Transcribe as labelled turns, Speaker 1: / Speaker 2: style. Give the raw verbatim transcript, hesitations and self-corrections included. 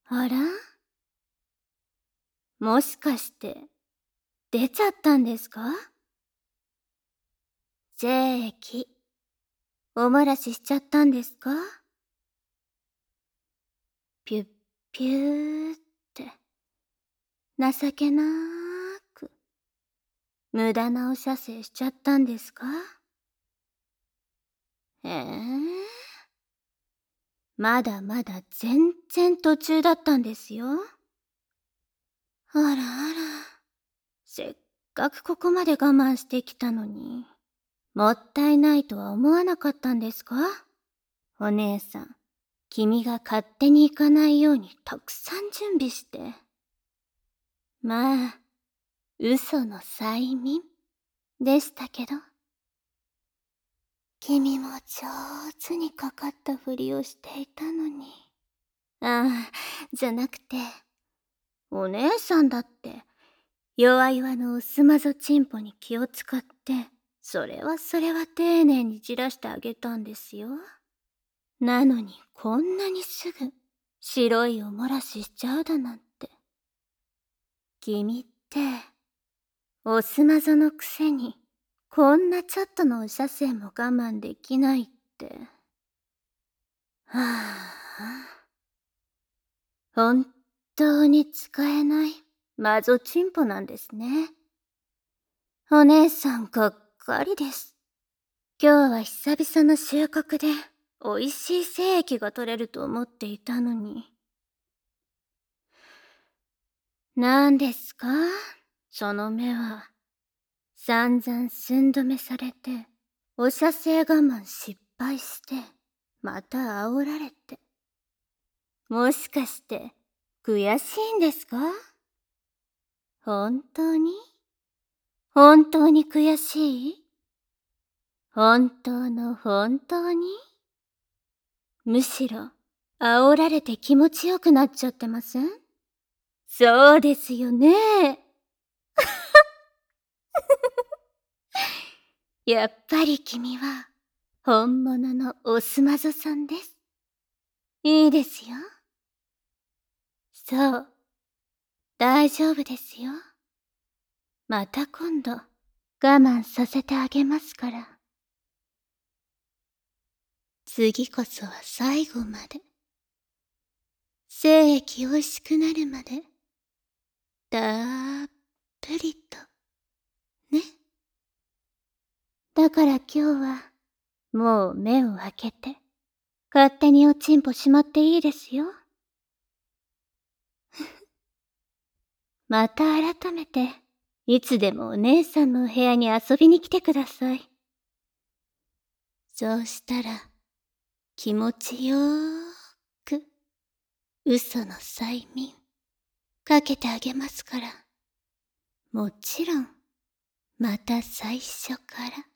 Speaker 1: あら？もしかして、出ちゃったんですか？精液、お漏らししちゃったんですか？ピュッピューって、情けなーく、無駄なお射精しちゃったんですか？ええ？まだまだ全然途中だったんですよ。あらあら、せっかくここまで我慢してきたのに、もったいないとは思わなかったんですか？お姉さん、君が勝手に行かないようにたくさん準備して。まあ、嘘の催眠でしたけど。君も上手にかかったふりをしていたのに。ああ、じゃなくて、お姉さんだって、弱々のおすまぞチンポに気を使って、それはそれは丁寧にじらしてあげたんですよ。なのにこんなにすぐ、白いお漏らししちゃうだなんて。君って、おすまぞのくせに、こんなちょっとのお射精も我慢できないって。はあ。本当に使えないマゾチンポなんですね。お姉さんがっかりです。今日は久々の収穫で美味しい精液が取れると思っていたのに。なんですかその目は。散々寸止めされて、お射精我慢失敗して、また煽られて。もしかして、悔しいんですか？本当に？本当に悔しい？本当の本当に？むしろ、煽られて気持ちよくなっちゃってません？そうですよね。やっぱり君は、本物のおすまぞさんです。いいですよ。そう。大丈夫ですよ。また今度、我慢させてあげますから。次こそは最後まで。精液美味しくなるまで。たっぷりと。ね。だから今日は、もう目を開けて、勝手におちんぽしまっていいですよ。また改めて、いつでもお姉さんのお部屋に遊びに来てください。そうしたら、気持ちよーく、嘘の催眠、かけてあげますから。もちろん、また最初から。